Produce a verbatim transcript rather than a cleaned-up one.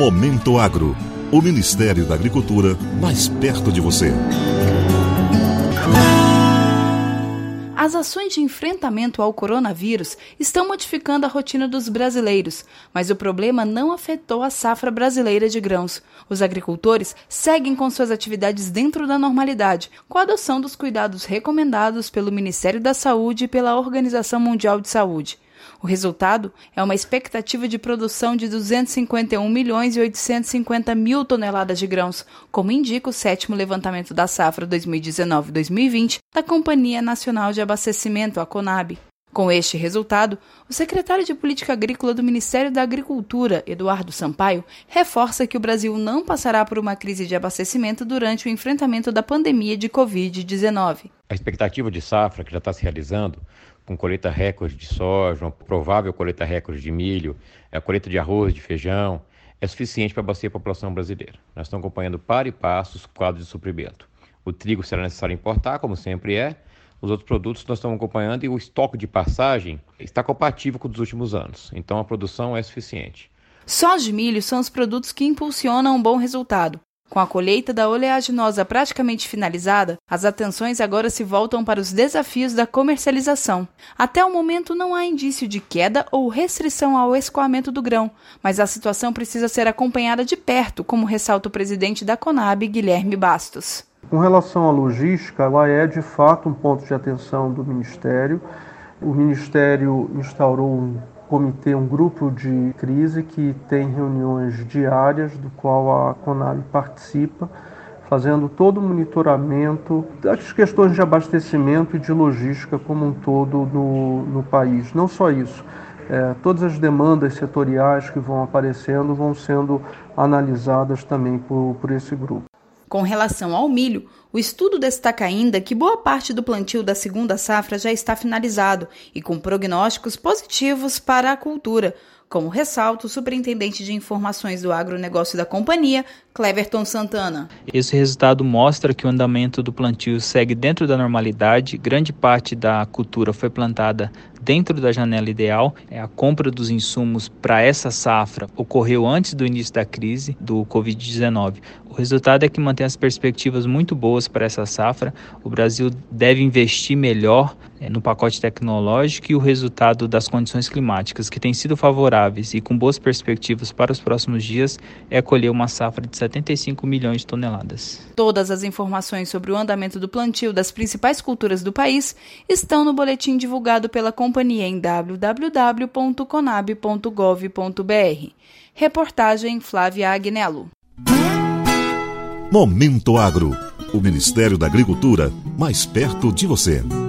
Momento Agro, o Ministério da Agricultura mais perto de você. As ações de enfrentamento ao coronavírus estão modificando a rotina dos brasileiros, mas o problema não afetou a safra brasileira de grãos. Os agricultores seguem com suas atividades dentro da normalidade, com a adoção dos cuidados recomendados pelo Ministério da Saúde e pela Organização Mundial de Saúde. O resultado é uma expectativa de produção de duzentos e cinquenta e um milhões e oitocentos e cinquenta mil toneladas de grãos, como indica o sétimo levantamento da safra dois mil e dezenove a dois mil e vinte da Companhia Nacional de Abastecimento, a CONAB. Com este resultado, o secretário de Política Agrícola do Ministério da Agricultura, Eduardo Sampaio, reforça que o Brasil não passará por uma crise de abastecimento durante o enfrentamento da pandemia de covid dezenove. A expectativa de safra que já está se realizando, com colheita recorde de soja, uma provável colheita recorde de milho, a colheita de arroz, de feijão, é suficiente para abastecer a população brasileira. Nós estamos acompanhando para e passo os quadros de suprimento. O trigo será necessário importar, como sempre é. Os outros produtos nós estamos acompanhando e o estoque de passagem está compatível com o dos últimos anos. Então a produção é suficiente. Soja e milho são os produtos que impulsionam um bom resultado. Com a colheita da oleaginosa praticamente finalizada, as atenções agora se voltam para os desafios da comercialização. Até o momento não há indício de queda ou restrição ao escoamento do grão, mas a situação precisa ser acompanhada de perto, como ressalta o presidente da CONAB, Guilherme Bastos. Com relação à logística, ela é de fato um ponto de atenção do Ministério. O Ministério instaurou um comitê, um grupo de crise que tem reuniões diárias, do qual a CONAB participa, fazendo todo o monitoramento das questões de abastecimento e de logística como um todo no, no país. Não só isso, é, todas as demandas setoriais que vão aparecendo vão sendo analisadas também por, por esse grupo. Com relação ao milho, o estudo destaca ainda que boa parte do plantio da segunda safra já está finalizado e com prognósticos positivos para a cultura, como ressalta o superintendente de informações do agronegócio da companhia, Cleverton Santana. Esse resultado mostra que o andamento do plantio segue dentro da normalidade, grande parte da cultura foi plantada dentro da janela ideal. A compra dos insumos para essa safra ocorreu antes do início da crise do covid dezenove. O resultado é que mantém as perspectivas muito boas para essa safra. O Brasil deve investir melhor é, no pacote tecnológico e o resultado das condições climáticas, que têm sido favoráveis e com boas perspectivas para os próximos dias, é colher uma safra de setenta e cinco milhões de toneladas. Todas as informações sobre o andamento do plantio das principais culturas do país estão no boletim divulgado pela companhia em w w w ponto conab ponto gov ponto b r. Reportagem Flávia Agnello. Momento Agro, o Ministério da Agricultura mais perto de você.